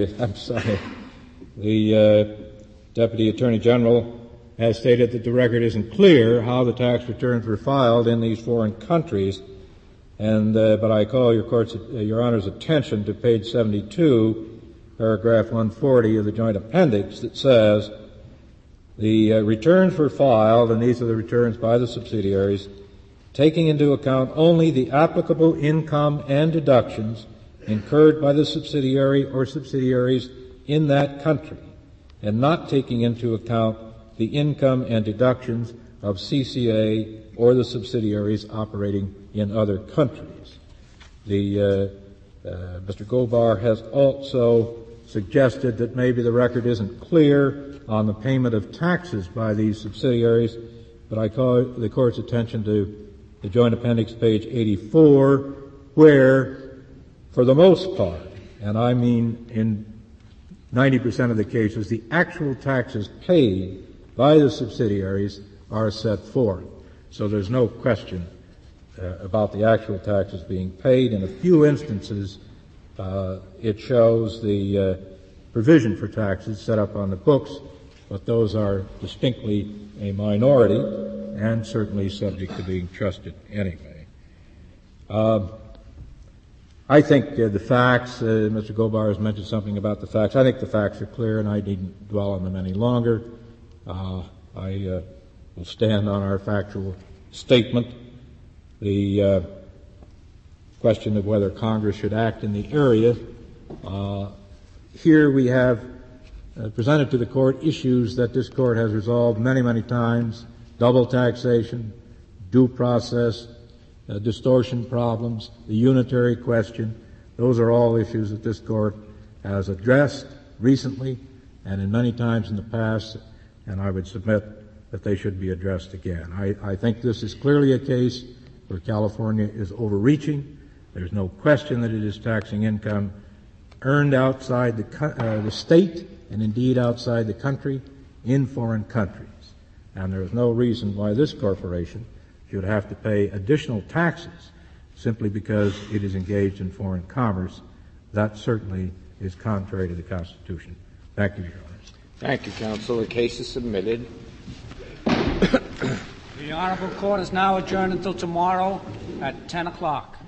Deputy Attorney General has stated that the record isn't clear how the tax returns were filed in these foreign countries. And but I call Your Honor's attention to page 72, paragraph 140 of the Joint Appendix that says the returns were filed, and these are the returns by the subsidiaries, taking into account only the applicable income and deductions incurred by the subsidiary or subsidiaries in that country, and not taking into account the income and deductions of CCA or the subsidiaries operating in other countries. Mr. Gobar has also suggested that maybe the record isn't clear on the payment of taxes by these subsidiaries, but I call the Court's attention to the Joint Appendix, page 84, where, for the most part, and I mean in 90% of the cases, the actual taxes paid by the subsidiaries are set forth. So there's no question about the actual taxes being paid. In a few instances, it shows the provision for taxes set up on the books, but those are distinctly a minority and certainly subject to being trusted anyway. I think the facts, Mr. Gobar has mentioned something about the facts. I think the facts are clear, and I needn't dwell on them any longer. I will stand on our factual statement. The question of whether Congress should act in the area, here we have presented to the Court issues that this Court has resolved many, many times: double taxation, due process, distortion problems, the unitary question. Those are all issues that this Court has addressed recently and in many times in the past, and I would submit that they should be addressed again. I think this is clearly a case where California is overreaching. There's no question that it is taxing income earned outside the state and indeed outside the country in foreign countries. And there is no reason why this corporation should have to pay additional taxes simply because it is engaged in foreign commerce. That certainly is contrary to the Constitution. Thank you, Your Honors. Thank you, counsel. The case is submitted. The Honorable Court is now adjourned until tomorrow at 10 o'clock.